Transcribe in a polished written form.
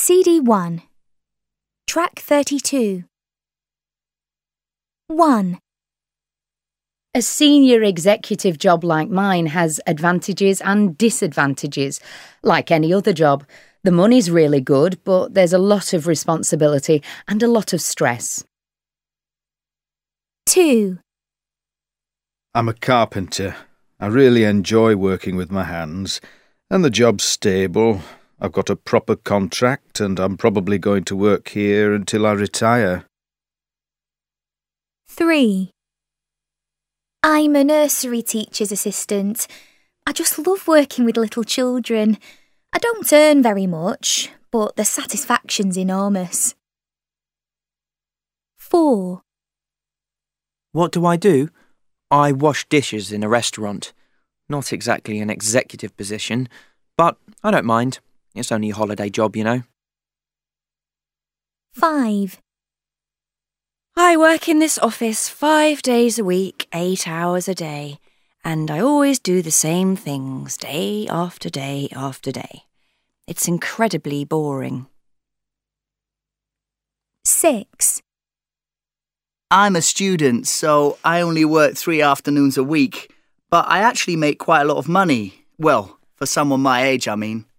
CD 1. Track 32. 1. A senior executive job like mine has advantages and disadvantages. Like any other job, the money's really good, but there's a lot of responsibility and a lot of stress. 2. I'm a carpenter. I really enjoy working with my hands, and the job's stable. I've got a proper contract, and I'm probably going to work here until I retire. 3. I'm a nursery teacher's assistant. I just love working with little children. I don't earn very much, but the satisfaction's enormous. 4. What do? I wash dishes in a restaurant. Not exactly an executive position, but I don't mind. It's only a holiday job, you know. 5. I work in this office 5 days a week, 8 hours a day, and I always do the same things day after day after day. It's incredibly boring. 6. I'm a student, so I only work 3 afternoons a week, but I actually make quite a lot of money. Well, for someone my age, I mean.